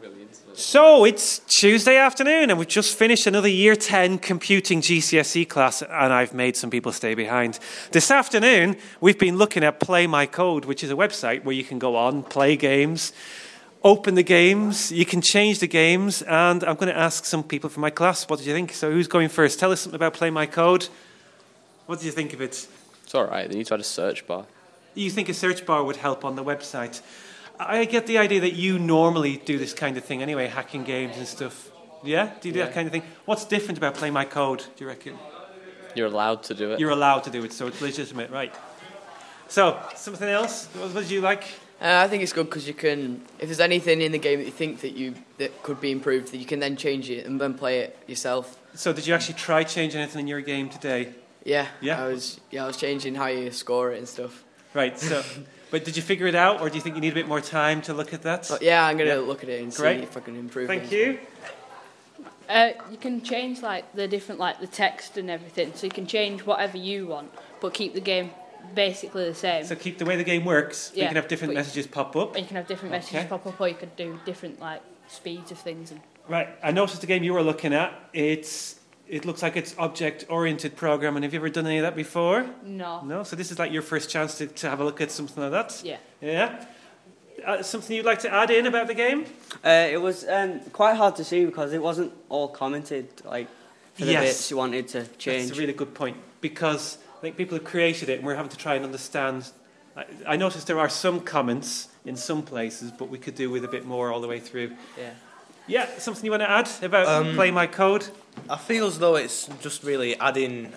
So it's Tuesday afternoon and we've just finished another Year 10 computing GCSE class and I've made some people stay behind. This afternoon we've been looking at Play My Code, which is a website where you can go on, play games, open the games, you can change the games, and I'm going to ask some people from my class, what did you think? So who's going first? Tell us something about Play My Code. What did you think of it? It's alright, they need to add a search bar. You think a search bar would help on the website? I get the idea that you normally do this kind of thing anyway, hacking games and stuff. Yeah? Do you do that kind of thing? What's different about Play My Code, do you reckon? You're allowed to do it. You're allowed to do it, so it's legitimate, right. So, something else? What did you like? I think it's good because you can, if there's anything in the game that you think that could be improved, that you can then change it and then play it yourself. So did you actually try changing anything in your game today? Yeah. Yeah? I was changing how you score it and stuff. Right, so... But did you figure it out, or do you think you need a bit more time to look at that? Yeah, I'm going to look at it and see if I can improve it. Thank you. You can change the different the text and everything, so you can change whatever you want, but keep the game basically the same. So keep the way the game works. You can have different messages pop up. You can have different messages pop up, or you could do different speeds of things. Right. I noticed the game you were looking at. It looks like it's object-oriented programming. Have you ever done any of that before? No. No? So this is your first chance to have a look at something like that? Yeah. Yeah? Something you'd like to add in about the game? It was quite hard to see because it wasn't all commented, for the bits you wanted to change. That's a really good point, because I think people have created it and we're having to try and understand. I noticed there are some comments in some places, but we could do with a bit more all the way through. Yeah. Yeah, something you want to add about Play My Code? I feel as though it's just really adding...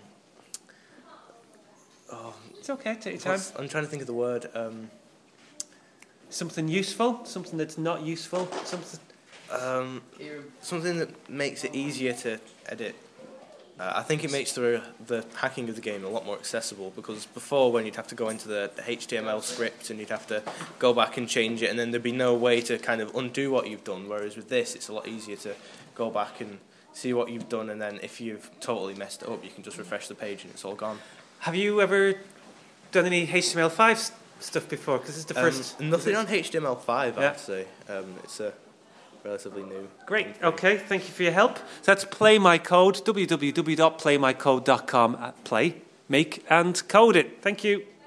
It's okay, take your time. I'm trying to think of the word. Something useful? Something that's not useful? Something that makes it easier to edit. I think it makes the hacking of the game a lot more accessible, because before, when you'd have to go into the HTML script and you'd have to go back and change it, and then there'd be no way to kind of undo what you've done, whereas with this it's a lot easier to go back and see what you've done, and then if you've totally messed it up you can just refresh the page and it's all gone. Have you ever done any HTML5 stuff before? Because it's the first... Nothing on HTML5, I'd say. It's a relatively new. Great. Okay, thank you for your help. So that's Play My Code, www.playmycode.com. Play, make, and code it. Thank you.